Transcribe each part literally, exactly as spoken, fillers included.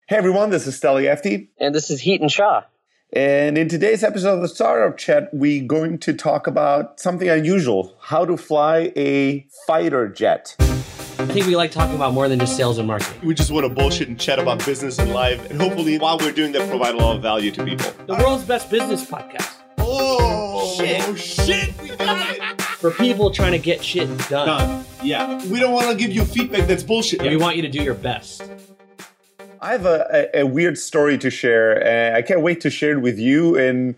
Hey everyone, this is Steli Efti. And this is Hiten Shah. And in today's episode of the Startup Chat, we're going to talk about something unusual, how to fly a fighter jet. I think we like talking about more than just sales and marketing. We just want to bullshit and chat about business and life. And hopefully, while we're doing that, provide a lot of value to people. The world's best business podcast. Oh, shit. Oh, shit. We got it. For people trying to get shit done. Done. Yeah. We don't want to give you feedback that's bullshit. Yeah, we want you to do your best. I have a, a, a weird story to share, and I can't wait to share it with you. And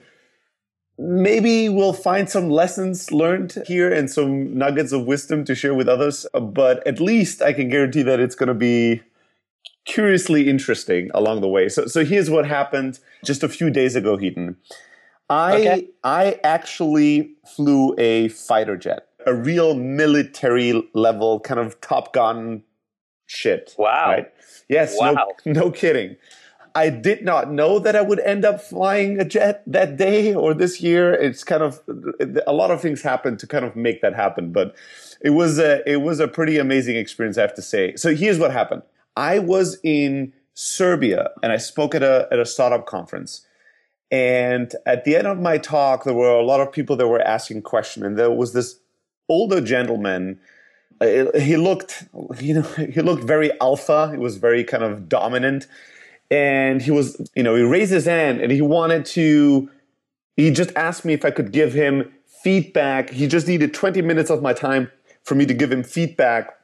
maybe we'll find some lessons learned here and some nuggets of wisdom to share with others. But at least I can guarantee that it's going to be curiously interesting along the way. So, so here's what happened just a few days ago, Hiten. I Okay. I actually flew a fighter jet, a real military level kind of Top Gun shit. Wow. Right? Yes, Wow. no, no kidding. I did not know that I would end up flying a jet that day or this year. It's kind of a lot of things happened to kind of make that happen, but it was a it was a pretty amazing experience, I have to say. So here's what happened. I was in Serbia and I spoke at a at a startup conference. And at the end of my talk, there were a lot of people that were asking questions, and there was this older gentleman. Uh, he looked, you know, he looked very alpha. He was very kind of dominant, and he was, you know, he raised his hand and he wanted to. He just asked me if I could give him feedback. He just needed twenty minutes of my time for me to give him feedback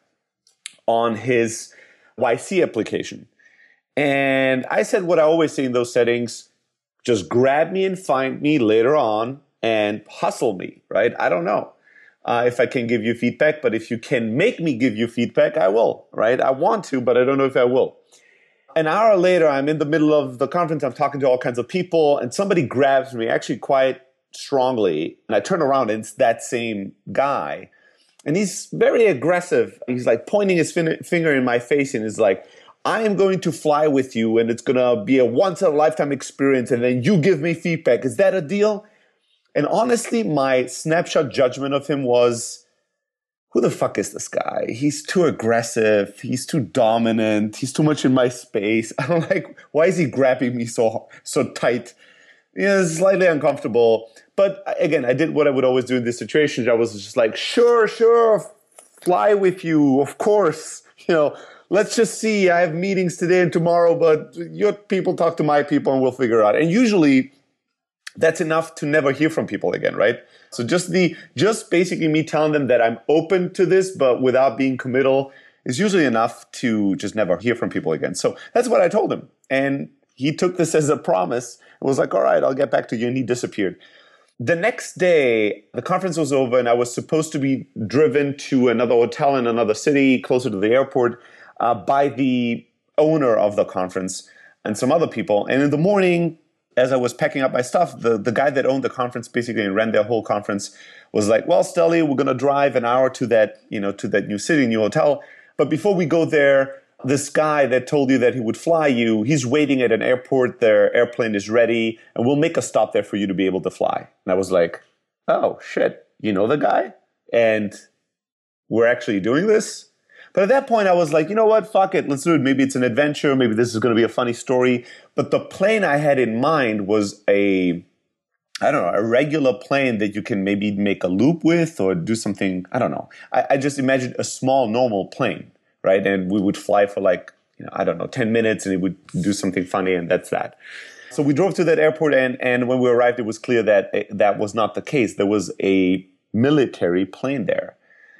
on his Y C application. And I said what I always say in those settings: just grab me and find me later on and hustle me. Right? I don't know. Uh, if I can give you feedback, but if you can make me give you feedback, I will, right? I want to, but I don't know if I will. An hour later, I'm in the middle of the conference. I'm talking to all kinds of people, and somebody grabs me actually quite strongly. And I turn around, and it's that same guy. And he's very aggressive. He's like pointing his fin- finger in my face and is like, I am going to fly with you, and it's going to be a once-in-a-lifetime experience, and then you give me feedback. Is that a deal? And honestly, my snapshot judgment of him was, who the fuck is this guy? He's too aggressive. He's too dominant. He's too much in my space. I'm like, why is he grabbing me so so tight? Yeah, it's slightly uncomfortable. But again, I did what I would always do in these situations. I was just like, sure, sure, fly with you, of course. You know, let's just see. I have meetings today and tomorrow, but your people talk to my people and we'll figure it out. And usually that's enough to never hear from people again, right? So just the just basically me telling them that I'm open to this, but without being committal, is usually enough to just never hear from people again. So that's what I told him. And he took this as a promise and was like, all right, I'll get back to you. And he disappeared. The next day, the conference was over and I was supposed to be driven to another hotel in another city closer to the airport uh, by the owner of the conference and some other people. And in the morning, as I was packing up my stuff, the, the guy that owned the conference basically and ran their whole conference was like, well, Steli, we're going to drive an hour to that, you know, to that new city, new hotel. But before we go there, this guy that told you that he would fly you, he's waiting at an airport. Their airplane is ready and we'll make a stop there for you to be able to fly. And I was like, oh, shit, you know the guy? And we're actually doing this? But at that point, I was like, you know what? Fuck it. Let's do it. Maybe it's an adventure. Maybe this is going to be a funny story. But the plane I had in mind was a, I don't know, a regular plane that you can maybe make a loop with or do something. I don't know. I, I just imagined a small, normal plane, right? And we would fly for like, you know, I don't know, ten minutes and it would do something funny and that's that. So we drove to that airport and, and when we arrived, it was clear that that was not the case. There was a military plane there.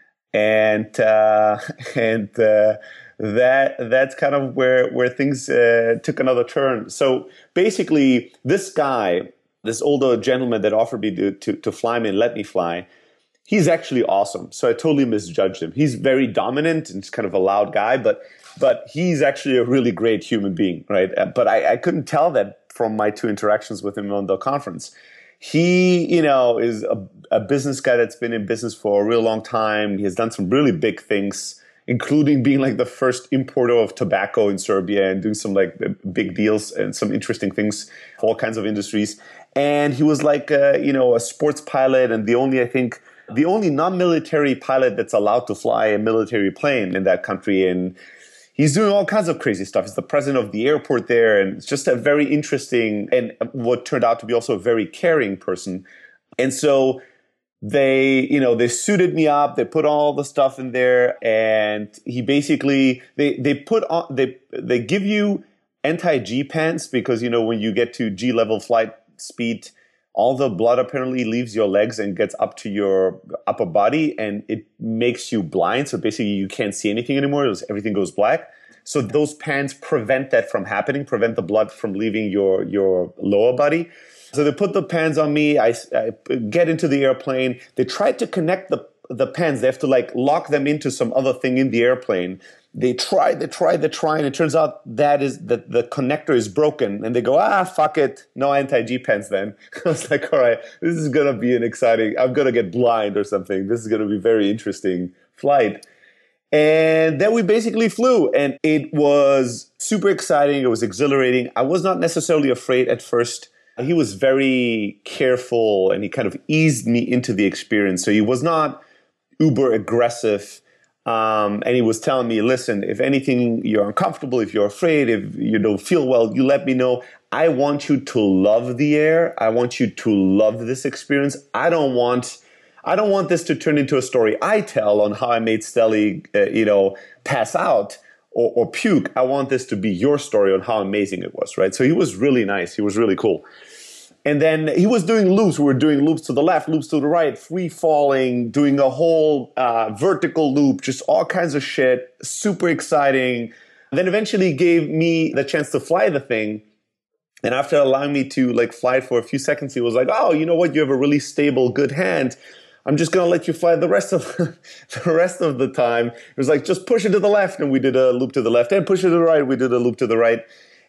And uh, and uh, that that's kind of where where things uh, took another turn. So basically, this guy, this older gentleman that offered me to, to to fly me and let me fly, he's actually awesome. So I totally misjudged him. He's very dominant and he's kind of a loud guy, but but he's actually a really great human being, right? But I, I couldn't tell that from my two interactions with him on the conference. He, you know, is a, a business guy that's been in business for a real long time. He has done some really big things, including being like the first importer of tobacco in Serbia and doing some like big deals and some interesting things for all kinds of industries. And he was like, uh, you know, a sports pilot and the only, I think, the only non-military pilot that's allowed to fly a military plane in that country. And he's doing all kinds of crazy stuff. He's the president of the airport there, and it's just a very interesting and what turned out to be also a very caring person. And so they, you know, they suited me up. They put all the stuff in there, and he basically they they put on they they give you anti-G pants because, you know, when you get to G level flight speed, all the blood apparently leaves your legs and gets up to your upper body, and it makes you blind. So basically you can't see anything anymore. Everything goes black. So those pants prevent that from happening, prevent the blood from leaving your, your lower body. So they put the pants on me. I, I get into the airplane. They tried to connect the, the pants. They have to like lock them into some other thing in the airplane. They try, they try, they try, and it turns out that is that the connector is broken. And they go, ah, fuck it, no anti-G pants then. I was like, all right, this is gonna be an exciting. I'm gonna get blind or something. This is gonna be a very interesting flight. And then we basically flew, and it was super exciting. It was exhilarating. I was not necessarily afraid at first. He was very careful, and he kind of eased me into the experience. So he was not uber aggressive. Um, and he was telling me, listen, if anything, you're uncomfortable, if you're afraid, if you don't feel well, you let me know. I want you to love the air. I want you to love this experience. I don't want, I don't want this to turn into a story I tell on how I made Stelly, uh, you know, pass out or, or puke. I want this to be your story on how amazing it was, right? So he was really nice. He was really cool. And then he was doing loops. We were doing loops to the left, loops to the right, free falling, doing a whole uh, vertical loop, just all kinds of shit. Super exciting. And then eventually gave me the chance to fly the thing. And after allowing me to like fly it for a few seconds, he was like, oh, you know what? You have a really stable, good hand. I'm just going to let you fly the rest of the rest of the time. It was like, just push it to the left. And we did a loop to the left, and push it to the right. We did a loop to the right.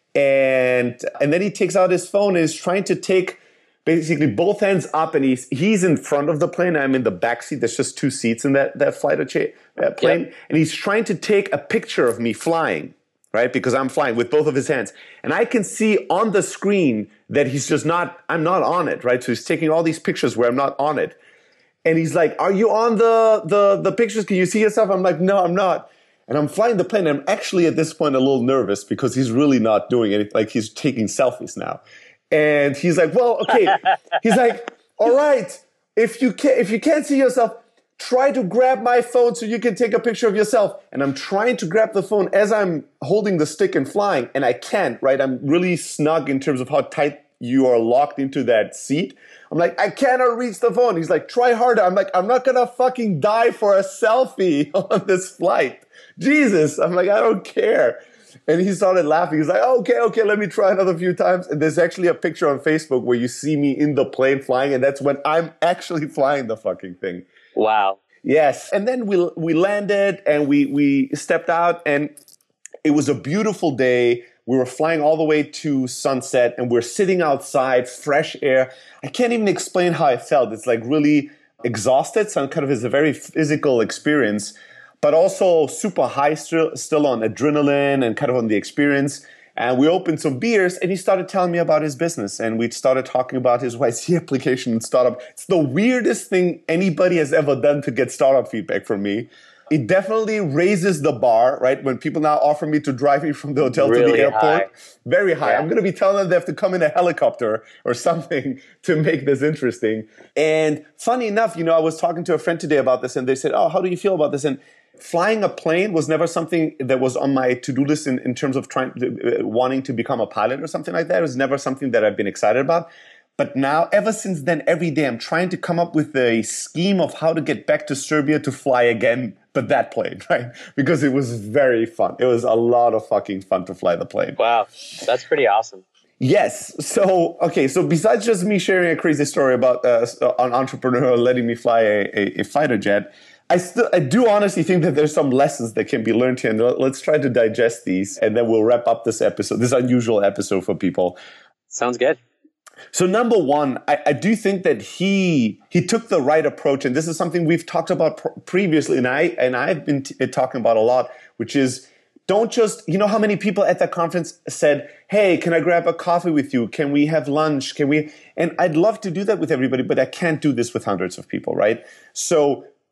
And and then he takes out his phone and is trying to take basically both hands up, and he's he's in front of the plane. I'm in the back seat. There's just two seats in that that flight of cha- uh, plane, yep. And he's trying to take a picture of me flying, right? Because I'm flying with both of his hands, and I can see on the screen that he's just not. I'm not on it, right? So he's taking all these pictures where I'm not on it, and he's like, "Are you on the the the pictures? Can you see yourself?" I'm like, "No, I'm not." And I'm flying the plane. And I'm actually at this point a little nervous because he's really not doing anything. Like he's taking selfies now. And he's like, well, okay. He's like, all right, if you can't, if you can't see yourself, try to grab my phone so you can take a picture of yourself. And I'm trying to grab the phone as I'm holding the stick and flying. And I can't, right? I'm really snug in terms of how tight you are locked into that seat. I'm like, I cannot reach the phone. He's like, try harder. I'm like, I'm not going to fucking die for a selfie on this flight. Jesus. I'm like, I don't care. And he started laughing. He's like, oh, okay, okay, let me try another few times. And there's actually a picture on Facebook where you see me in the plane flying, and that's when I'm actually flying the fucking thing. Wow. Yes. And then we we landed, and we we stepped out, and it was a beautiful day. We were flying all the way to sunset, and we're sitting outside, fresh air. I can't even explain how I felt. It's like really exhausted. So kind of is a very physical experience, but also super high still, still on adrenaline and kind of on the experience. And we opened some beers, and he started telling me about his business. And we started talking about his Y C application and startup. It's the weirdest thing anybody has ever done to get startup feedback from me. It definitely raises the bar, right? When people now offer me to drive me from the hotel really to the airport. High. Very high. Yeah. I'm going to be telling them they have to come in a helicopter or something to make this interesting. And funny enough, you know, I was talking to a friend today about this, and they said, oh, how do you feel about this? And flying a plane was never something that was on my to-do list in, in terms of trying to, uh, wanting to become a pilot or something like that. It was never something that I've been excited about. But now, ever since then, every day I'm trying to come up with a scheme of how to get back to Serbia to fly again, but that plane, right? Because it was very fun. It was a lot of fucking fun to fly the plane. Wow, that's pretty awesome. Yes. So, okay. So besides just me sharing a crazy story about uh, an entrepreneur letting me fly a, a, a fighter jet, I still, I do honestly think that there's some lessons that can be learned here. And let's try to digest these, and then we'll wrap up this episode, this unusual episode for people. Sounds good. So number one, I, I do think that he he took the right approach, and this is something we've talked about pr- previously, and I and I've been t- talking about a lot, which is don't just, you know how many people at that conference said, hey, can I grab a coffee with you? Can we have lunch? Can we? And I'd love to do that with everybody, but I can't do this with hundreds of people, right? So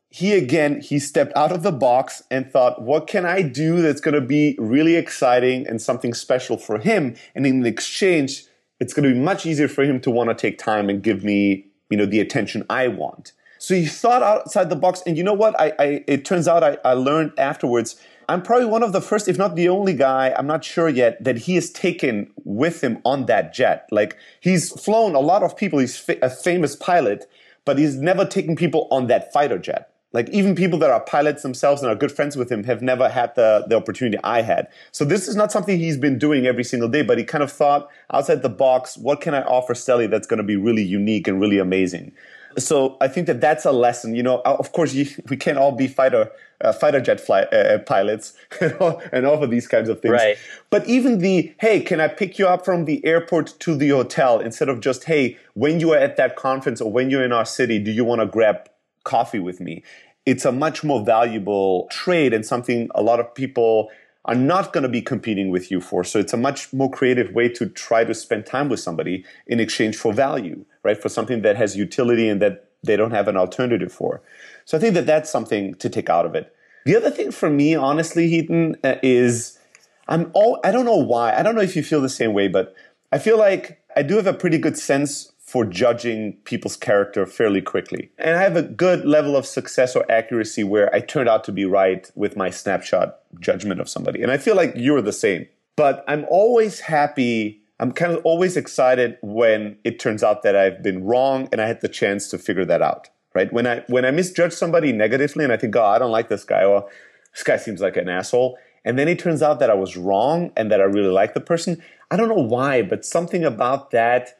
he again, he stepped out of the box and thought, what can I do that's going to be really exciting and something special for him? And in exchange, it's going to be much easier for him to want to take time and give me, you know, the attention I want. So he thought outside the box. And you know what? I, I it turns out I, I learned afterwards, I'm probably one of the first, if not the only guy, I'm not sure yet, that he has taken with him on that jet. Like, he's flown a lot of people. He's fa- a famous pilot, but he's never taken people on that fighter jet. Like, even people that are pilots themselves and are good friends with him have never had the, the opportunity I had. So this is not something he's been doing every single day, but he kind of thought outside the box, what can I offer Stelly that's going to be really unique and really amazing? So I think that that's a lesson. You know, of course, you, we can't all be fighter uh, fighter jet fly, uh, pilots and offer these kinds of things. Right. But even the, hey, can I pick you up from the airport to the hotel, instead of just, hey, when you are at that conference or when you're in our city, do you want to grab coffee with me? It's a much more valuable trade and something a lot of people are not going to be competing with you for. So it's a much more creative way to try to spend time with somebody in exchange for value, right? For something that has utility and that they don't have an alternative for. So I think that that's something to take out of it. The other thing for me, honestly, Heaton, uh, is I'm all, I don't know why. I don't know if you feel the same way, but I feel like I do have a pretty good sense for judging people's character fairly quickly. And I have a good level of success or accuracy where I turned out to be right with my snapshot judgment of somebody. And I feel like you're the same. But I'm always happy, I'm kind of always excited when it turns out that I've been wrong and I had the chance to figure that out, right? When I when I misjudge somebody negatively and I think, oh, I don't like this guy, or this guy seems like an asshole, and then it turns out that I was wrong and that I really like the person, I don't know why, but something about that,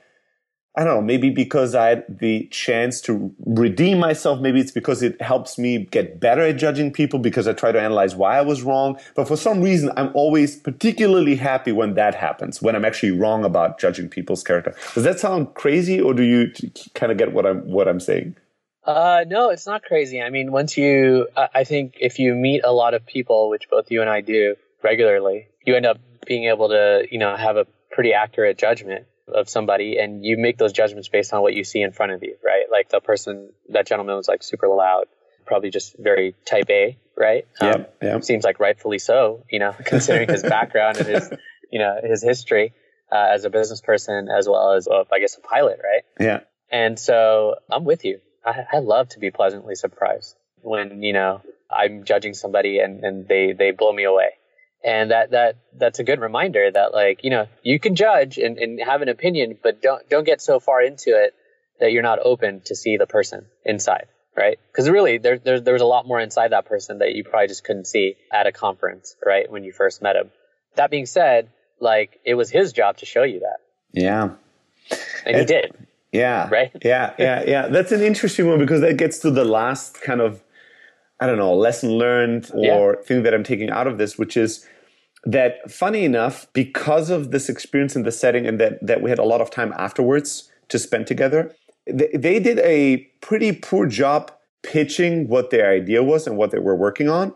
I don't know, maybe because I had the chance to redeem myself. Maybe it's because it helps me get better at judging people because I try to analyze why I was wrong. But for some reason, I'm always particularly happy when that happens, when I'm actually wrong about judging people's character. Does that sound crazy, or do you kind of get what I'm what I'm saying? Uh, no, it's not crazy. I mean, once you, I think if you meet a lot of people, which both you and I do regularly, you end up being able to, you know, have a pretty accurate judgment of somebody, and you make those judgments based on what you see in front of you, right? Like the person, that gentleman was like super loud, probably just very type A, right? Yeah, um, yeah. Seems like rightfully so, you know, considering his background and his, you know, his history uh, as a business person, as well as, uh, I guess, a pilot, right? Yeah. And so I'm with you. I, I love to be pleasantly surprised when, you know, I'm judging somebody and, and they, they blow me away. And that, that, that's a good reminder that, like, you know, you can judge and, and have an opinion, but don't, don't get so far into it that you're not open to see the person inside, right? Because really, there, there, there's a lot more inside that person that you probably just couldn't see at a conference, right? When you first met him. That being said, like, it was his job to show you that. Yeah. And he did. Yeah. Right? Yeah, yeah, yeah. That's an interesting one because that gets to the last kind of, I don't know, lesson learned or yeah. thing that I'm taking out of this, which is that, funny enough, because of this experience in the setting and that, that we had a lot of time afterwards to spend together, they, they did a pretty poor job pitching what their idea was and what they were working on.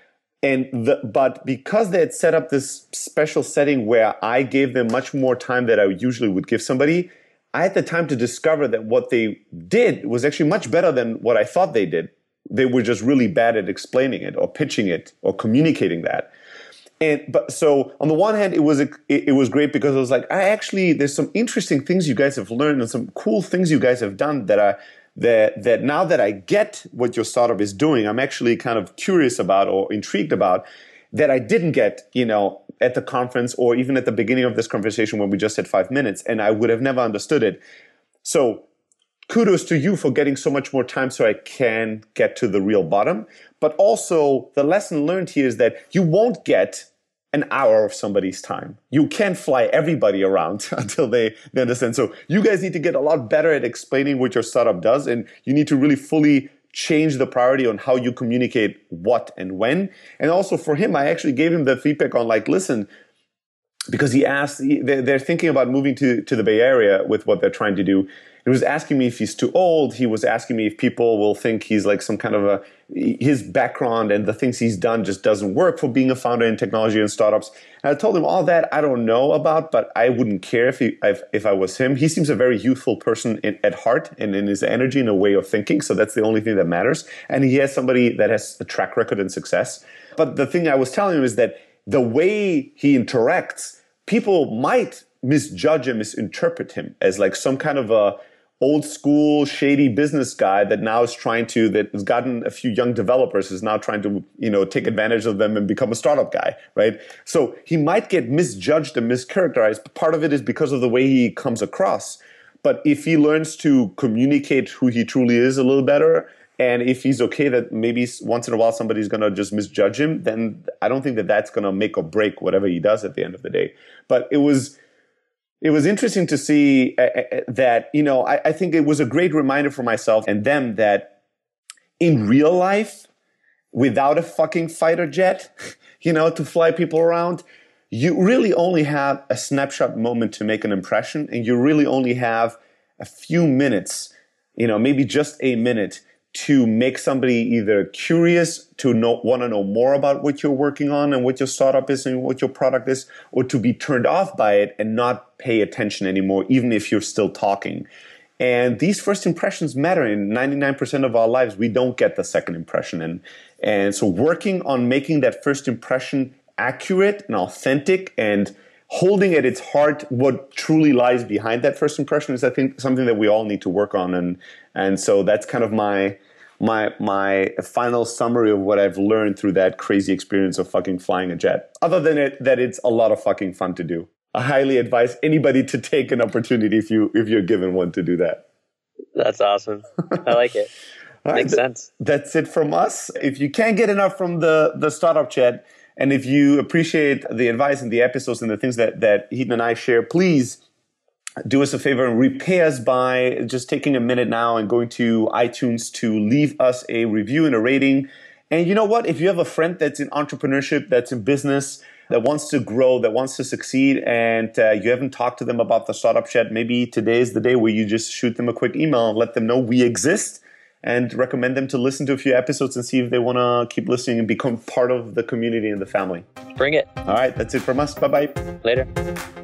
And the, but because they had set up this special setting where I gave them much more time than I usually would give somebody, I had the time to discover that what they did was actually much better than what I thought they did. They were just really bad at explaining it or pitching it or communicating that. And but so on the one hand, it was a, it, it was great because it was like, I actually, there's some interesting things you guys have learned and some cool things you guys have done that are that that now that I get what your startup is doing, I'm actually kind of curious about or intrigued about that I didn't get, you know, at the conference or even at the beginning of this conversation when we just had five minutes, and I would have never understood it. So kudos to you for getting so much more time so I can get to the real bottom. But also the lesson learned here is that you won't get an hour of somebody's time. You can't fly everybody around until they, they understand. So you guys need to get a lot better at explaining what your startup does, and you need to really fully change the priority on how you communicate what and when. And also for him, I actually gave him the feedback on like, listen, because he asked, they're thinking about moving to, to the Bay Area with what they're trying to do. He was asking me if he's too old. He was asking me if people will think he's like some kind of a, his background and the things he's done just doesn't work for being a founder in technology and startups. And I told him all that I don't know about, but I wouldn't care if he, if, if I was him. He seems a very youthful person in, at heart and in his energy and a way of thinking. So that's the only thing that matters. And he has somebody that has a track record and success. But the thing I was telling him is that the way he interacts, people might misjudge and misinterpret him as like some kind of a old school shady business guy that now is trying to, that has gotten a few young developers, is now trying to, you know, take advantage of them and become a startup guy, right? So he might get misjudged and mischaracterized, but part of it is because of the way he comes across. But if he learns to communicate who he truly is a little better, and if he's okay that maybe once in a while somebody's going to just misjudge him, then I don't think that that's going to make or break whatever he does at the end of the day. But it was... It was interesting to see uh, that, you know, I, I think it was a great reminder for myself and them that in real life, without a fucking fighter jet, you know, to fly people around, you really only have a snapshot moment to make an impression, and you really only have a few minutes, you know, maybe just a minute to make somebody either curious, to know, want to know more about what you're working on and what your startup is and what your product is, or to be turned off by it and not pay attention anymore, even if you're still talking. And these first impressions matter. In ninety-nine percent of our lives, we don't get the second impression. And, and so working on making that first impression accurate and authentic and holding at its heart what truly lies behind that first impression is, I think, something that we all need to work on. And and so that's kind of my my my final summary of what I've learned through that crazy experience of fucking flying a jet. Other than it, that it's a lot of fucking fun to do. I highly advise anybody to take an opportunity if you if you're given one to do that. That's awesome. I like it. Right, Makes sense. That's it from us. If you can't get enough from the the startup chat, and if you appreciate the advice and the episodes and the things that, that Hiten and I share, please do us a favor and repay us by just taking a minute now and going to iTunes to leave us a review and a rating. And you know what? If you have a friend that's in entrepreneurship, that's in business, that wants to grow, that wants to succeed, and uh, you haven't talked to them about the Startup Chat, maybe today is the day where you just shoot them a quick email and let them know we exist, and recommend them to listen to a few episodes and see if they want to keep listening and become part of the community and the family. Bring it. All right, that's it from us. Bye-bye. Later.